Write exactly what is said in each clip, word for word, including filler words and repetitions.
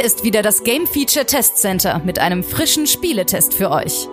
Hier ist wieder das Game Feature Test Center mit einem frischen Spieletest für euch.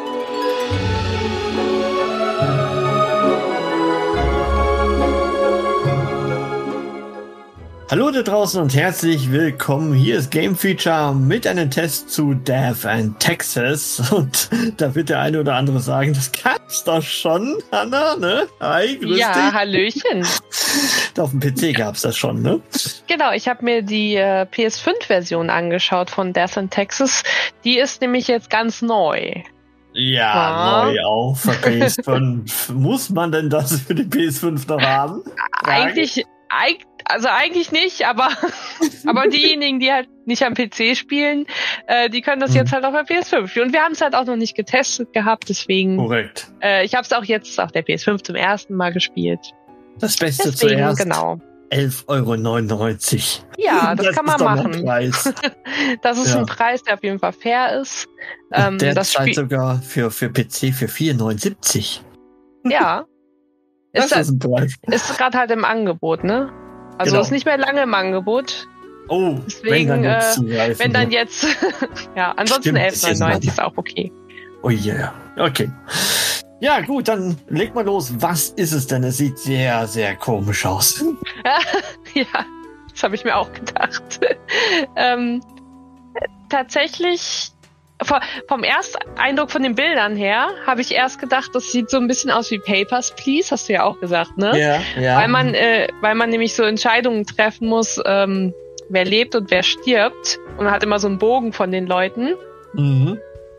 Hallo da draußen und herzlich willkommen. Hier ist Game Feature mit einem Test zu Death and Taxes. Und da wird der eine oder andere sagen, das gab's doch schon, Hanna, ne? Hi, grüß ja, dich. Hallöchen. Auf dem P C gab's das schon, ne? Genau, ich habe mir die äh, P S fünf Version angeschaut von Death and Taxes. Die ist nämlich jetzt ganz neu. Ja, Ah. neu auch für P S fünf. Muss man denn das für die P S fünf noch haben? Eigentlich, eig, also eigentlich nicht, aber, aber diejenigen, die halt nicht am P C spielen, äh, die können das Hm. jetzt halt auf der P S fünf spielen. Und wir haben es halt auch noch nicht getestet gehabt, deswegen, Korrekt. äh, ich habe es auch jetzt auf der P S fünf zum ersten Mal gespielt. Das Beste Deswegen, zuerst. genau. elf Euro neunundneunzig. Ja, das, kann man ist doch noch machen. ein Preis. Das ist Ja. ein Preis, der auf jeden Fall fair ist. Ähm, Der das zahlt Spiel, sogar für, für P C für vier neunundsiebzig. ja. Das Ist, ist ein Preis. ist gerade halt im Angebot, ne? Also Genau. ist nicht mehr lange im Angebot. Oh, Deswegen, wenn dann jetzt äh, zugreifen. Wenn dann jetzt, ja, ansonsten Stimmt, elf ist jetzt neunundneunzig lang. ist auch okay. Oh yeah. Okay. Ja, gut, dann leg mal los. Was ist es denn? Es sieht sehr, sehr komisch aus. Ja, das habe ich mir auch gedacht. ähm, tatsächlich, vom, vom Ersteindruck von den Bildern her, habe ich erst gedacht, das sieht so ein bisschen aus wie Papers, Please, hast du ja auch gesagt, ne? Ja, ja. Weil man, äh, weil man nämlich so Entscheidungen treffen muss, ähm, wer lebt und wer stirbt. Und man hat immer so einen Bogen von den Leuten. Mhm.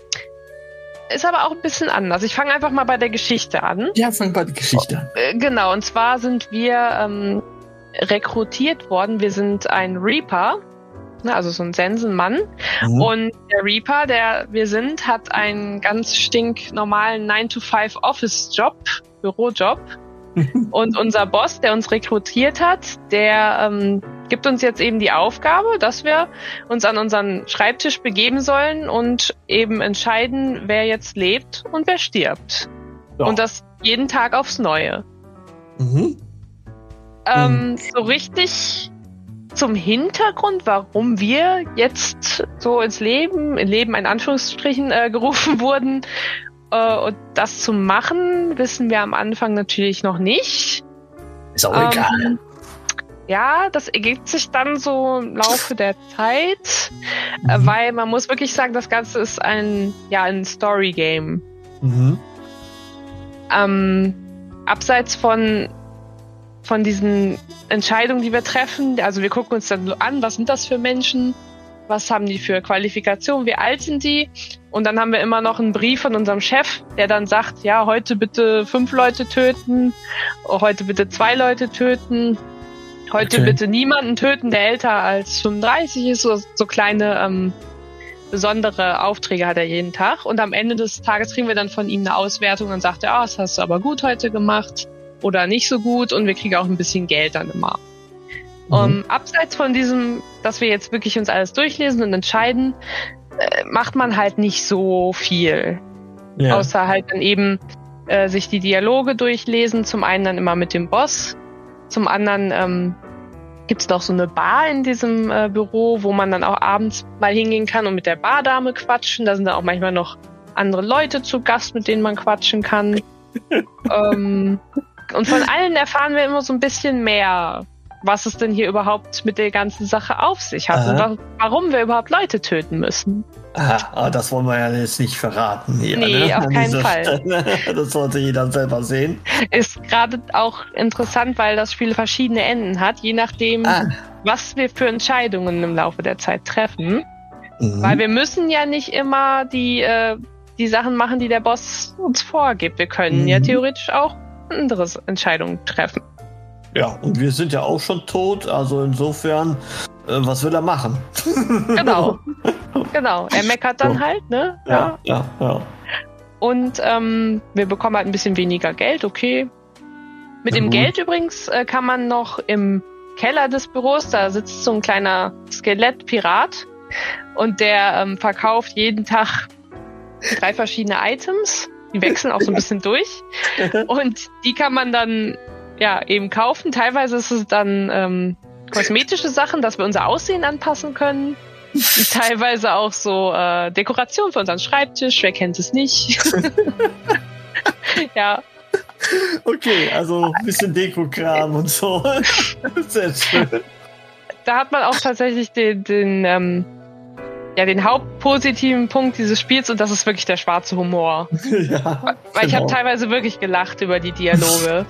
Ist aber auch ein bisschen anders. Ich fange einfach mal bei der Geschichte an. Ja, fang bei der Geschichte an. Äh, genau, und zwar sind wir ähm, rekrutiert worden. Wir sind ein Reaper, ne, also so ein Sensenmann. Mhm. Und der Reaper, der wir sind, hat einen ganz stinknormalen nine to five Office-Job, Bürojob. Und unser Boss, der uns rekrutiert hat, der ähm, gibt uns jetzt eben die Aufgabe, dass wir uns an unseren Schreibtisch begeben sollen und eben entscheiden, wer jetzt lebt und wer stirbt. Ja. Und das jeden Tag aufs Neue. Mhm. Ähm, so richtig zum Hintergrund, warum wir jetzt so ins Leben, in Leben in Anführungsstrichen äh, gerufen wurden, äh, und das zu machen, wissen wir am Anfang natürlich noch nicht. Ist auch egal. Ähm, ja, das ergibt sich dann so im Laufe der Zeit, äh, Mhm. weil man muss wirklich sagen, das Ganze ist ein, ja, ein Story-Game. Mhm. Ähm, abseits von, von diesen Entscheidungen, die wir treffen, also wir gucken uns dann so an, was sind das für Menschen, was haben die für Qualifikationen, wie alt sind die, und dann haben wir immer noch einen Brief von unserem Chef, der dann sagt, ja, heute bitte fünf Leute töten, heute bitte zwei Leute töten, heute Okay. bitte niemanden töten, der älter als fünfunddreißig ist, so, so kleine ähm, besondere Aufträge hat er jeden Tag, und am Ende des Tages kriegen wir dann von ihm eine Auswertung und sagt er, ah, das hast du aber gut heute gemacht oder nicht so gut, und wir kriegen auch ein bisschen Geld dann immer. Mhm. Um, abseits von diesem, dass wir jetzt wirklich uns alles durchlesen und entscheiden, äh, macht man halt nicht so viel. Ja. Außer halt dann eben äh, sich die Dialoge durchlesen. Zum einen dann immer mit dem Boss. Zum anderen ähm, gibt's noch so eine Bar in diesem äh, Büro, wo man dann auch abends mal hingehen kann und mit der Bardame quatschen. Da sind dann auch manchmal noch andere Leute zu Gast, mit denen man quatschen kann. ähm, und von allen erfahren wir immer so ein bisschen mehr, was es denn hier überhaupt mit der ganzen Sache auf sich hat. Aha. Und wa- warum wir überhaupt Leute töten müssen. Ah, aber das wollen wir ja jetzt nicht verraten hier. Nee, ne? auf An keinen dieser Fall. Stelle. Das sollte jeder selber sehen. Ist gerade auch interessant, weil das Spiel verschiedene Enden hat, je nachdem, Ah. was wir für Entscheidungen im Laufe der Zeit treffen. Mhm. Weil wir müssen ja nicht immer die, äh, die Sachen machen, die der Boss uns vorgibt. Wir können Mhm. ja theoretisch auch andere Entscheidungen treffen. Ja, und wir sind ja auch schon tot, also insofern, äh, was will er machen? Genau. Genau. Er meckert dann So. halt, ne? Ja, ja, ja. Und ähm, wir bekommen halt ein bisschen weniger Geld, okay. Mit Na dem gut. Geld übrigens äh, kann man noch im Keller des Büros, da sitzt so ein kleiner Skelettpirat und der ähm, verkauft jeden Tag drei verschiedene Items. Die wechseln auch so ein bisschen durch. Und die kann man dann ja eben kaufen. Teilweise ist es dann ähm, kosmetische Sachen, dass wir unser Aussehen anpassen können. Teilweise auch so äh, Dekoration für unseren Schreibtisch, wer kennt es nicht? Ja. Okay, also ein bisschen Dekokram und so. Sehr schön. Da hat man auch tatsächlich den, den, ähm, ja, den hauptpositiven Punkt dieses Spiels und das ist wirklich der schwarze Humor. Ja, Weil genau. ich habe teilweise wirklich gelacht über die Dialoge.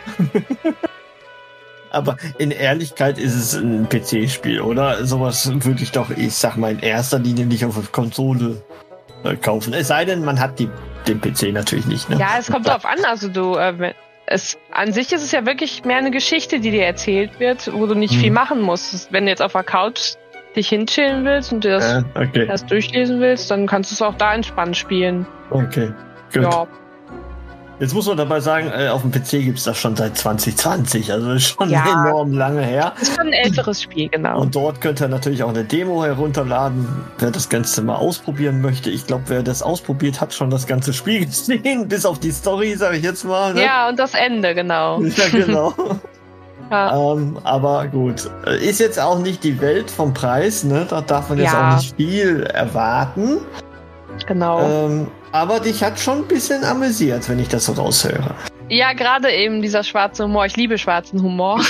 Aber in Ehrlichkeit ist es ein P C-Spiel, oder? Sowas würde ich doch, ich sag mal, in erster Linie nicht auf der Konsole äh, kaufen. Es sei denn, man hat die, den P C natürlich nicht. Ne? Ja, es kommt drauf an. Also du, äh, es, an sich ist es ja wirklich mehr eine Geschichte, die dir erzählt wird, wo du nicht Hm. viel machen musst. Wenn du jetzt auf der Couch dich hinchillen willst und dir das, Äh, okay, das durchlesen willst, dann kannst du es auch da entspannt spielen. okay, gut. Ja, Jetzt muss man dabei sagen, äh, auf dem P C gibt es das schon seit zwanzig zwanzig, also ist schon Ja. enorm lange her. ist schon ein älteres Spiel, genau. Und dort könnt ihr natürlich auch eine Demo herunterladen, wer das Ganze mal ausprobieren möchte. Ich glaube, wer das ausprobiert, hat schon das ganze Spiel gesehen, bis auf die Story, sage ich jetzt mal. Ne? Ja, und das Ende, genau. Ja, genau. Ja, ähm, aber gut, Äh, ist jetzt auch nicht die Welt vom Preis, ne? Da darf man jetzt Ja. auch nicht viel erwarten. genau. Ähm, aber dich hat schon ein bisschen amüsiert, wenn ich das so raushöre. Ja, gerade eben dieser schwarze Humor. Ich liebe schwarzen Humor.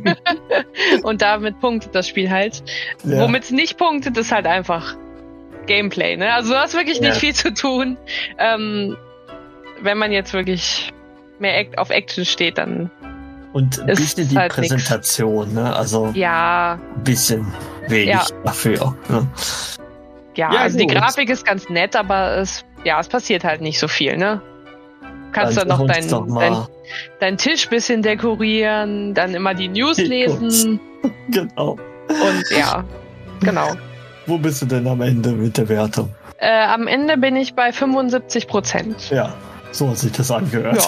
Und damit punktet das Spiel halt. Ja. Womit es nicht punktet, ist halt einfach Gameplay. Ne? Also du hast wirklich Ja. nicht viel zu tun. Ähm, wenn man jetzt wirklich mehr Act auf Action steht, dann Und ein ist bisschen die halt nix. Präsentation, ne? Also ja, ein bisschen wenig Ja. dafür. Ne? ja, Ja, also die gut. Grafik ist ganz nett, aber es, ja, es passiert halt nicht so viel, ne? Du kannst dann sag noch uns deinen doch mal. dein, dein Tisch bisschen dekorieren, dann immer die News Hey, lesen Genau. und ja, genau. Wo bist du denn am Ende mit der Wertung? Äh, am Ende bin ich bei fünfundsiebzig Prozent. Ja, so hat sich das angehört.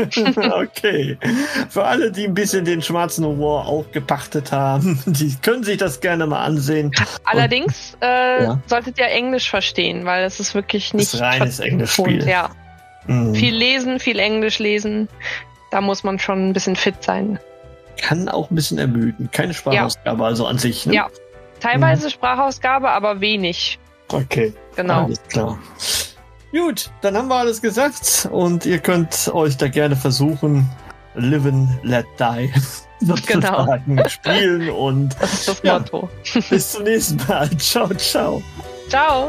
Okay. Für alle, die ein bisschen den schwarzen Humor auch gepachtet haben, die können sich das gerne mal ansehen. Allerdings äh, Ja. solltet ihr Englisch verstehen, weil es ist wirklich Das nicht ist reines vertont. Englischspiel. Ja, Mhm. viel lesen, viel Englisch lesen. Da muss man schon ein bisschen fit sein. Kann auch ein bisschen ermüden. Keine Sprachausgabe also an sich. Ne? Ja. Teilweise Sprachausgabe, aber wenig. Okay. Genau. Alles klar. Gut, dann haben wir alles gesagt und ihr könnt euch da gerne versuchen, live and let die, sozusagen, spielen und Das ist das Ja. Motto. bis zum nächsten Mal. Ciao, ciao. Ciao.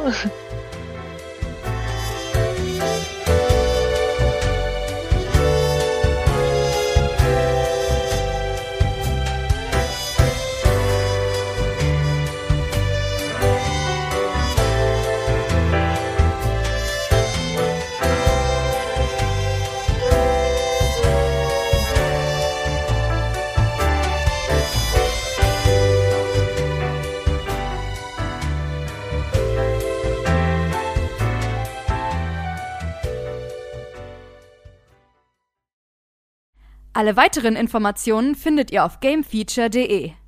Alle weiteren Informationen findet ihr auf gamefeature punkt de.